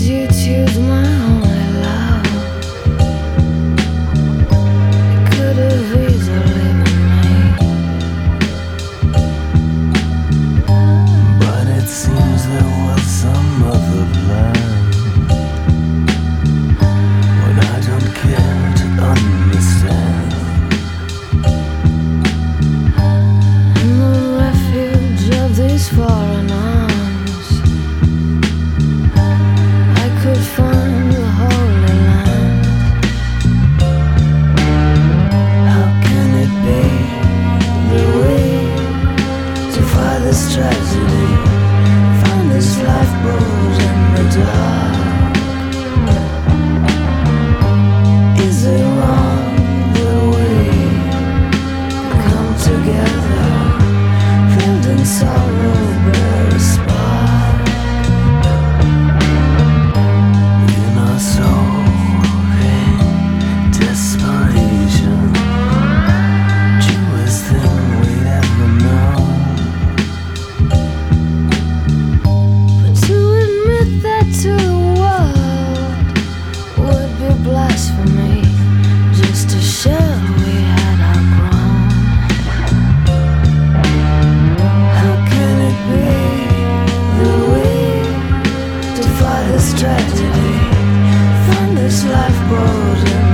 you choose my only love? It could have easily been me, but it seems there was some other plan. What I don't care to understand. in the refuge of these foreign arms, I could find the Holy Land. How can it be that we defy this tragedy, find this lifeboat in the dark? Is it wrong that we come together, filled in sorrow, bear a spark in our soaring desperation? Truest thing we'd ever know. But to admit that to the world would be blasphemy, just a shell we had outgrown. How can it be that we defy this tragedy, find this lifeboat in